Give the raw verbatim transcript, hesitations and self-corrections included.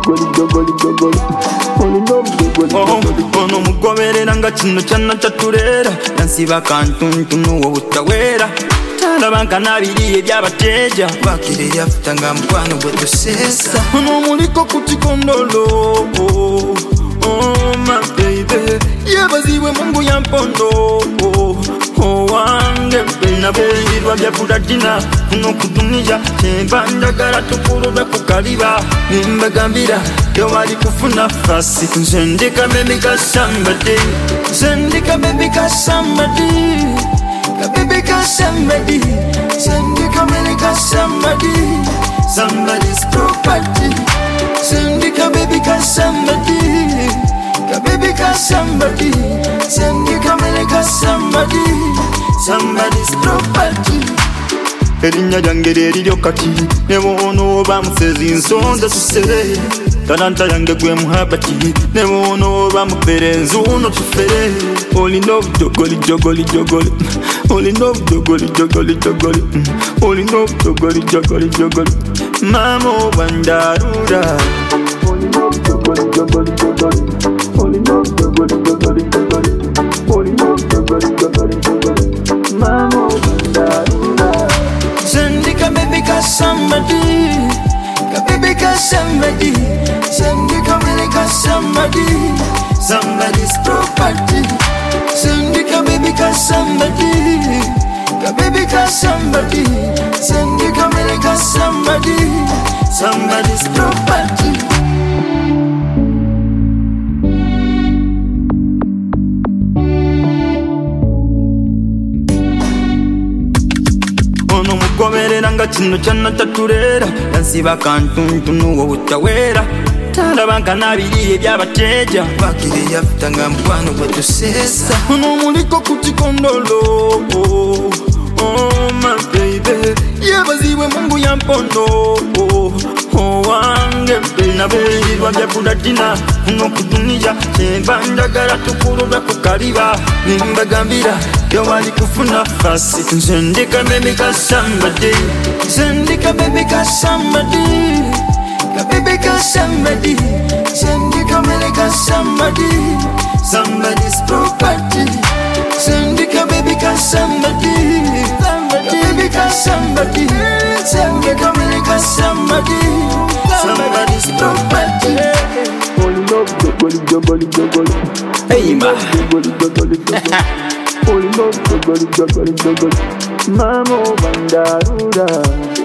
ono mugoberera nga kino kyana kyatulera yansiba kantuntu nuwo butawera talabanga nabiri ebyabateja bakire yafuta nga mukwano gwe tusesa ono muliko ku kikondolo oh my baby yebaziwe mungu ya mpondo oh wange nabulirirwa bya buladina kuno kudunia temba ndagala tukulobe kukaliba nimbagambira yo wali kufuna fasi nzendika baby ka somebody nzendika baby ka somebody ka baby ka somebody nzendika baby ka somebody somebody's property nzendika baby ka somebody ka baby ka somebody nzendika baby ka somebody somebody's property Erinya yange liryo kati nebono bamusezi nsonda tusere talanta yange gwe muhabati nebono bamupere nzuno tufere oli no jogoli jogoli jogoli oli no jogoli jogoli jogoli oli no jogoli jogoli jogoli mamo bandarura oli no jogoli jogoli jogoli oli no jogoli jogoli jogoli oli no jogoli jogoli jogoli mamo bandarura Sendika baby ka somebody, ka baby ka somebody, sendika baby ka somebody, somebody's property. Sendika baby ka somebody, ka baby ka somebody, sendika baby ka somebody, somebody's property. Ono mugoberera nga kino kyana tatulera yansiba kantuntu nuwo butawera talabanga nabiri ebyabateja bakire yafuta nga mukwano gwe tusesa ono muliko ku kikondolo oh my baby yebaziwe mungu ya mpondo oh wange nabulirirwa bya buladina kuno kudunia temba ndagala tukulobe kukaliba nimbagambira yo wali kufuna fasi nzendika baby ka somebody nzendika baby ka somebody ka baby ka somebody nzendika baby ka somebody somebody's property nzendika baby ka somebody ka baby ka somebody nzendika baby ka somebody somebody's property Oli no jogoli jogoli jogoli hey ma jogoli jogoli jogoli Oli no jogoli jogoli jogoli mamo bandarura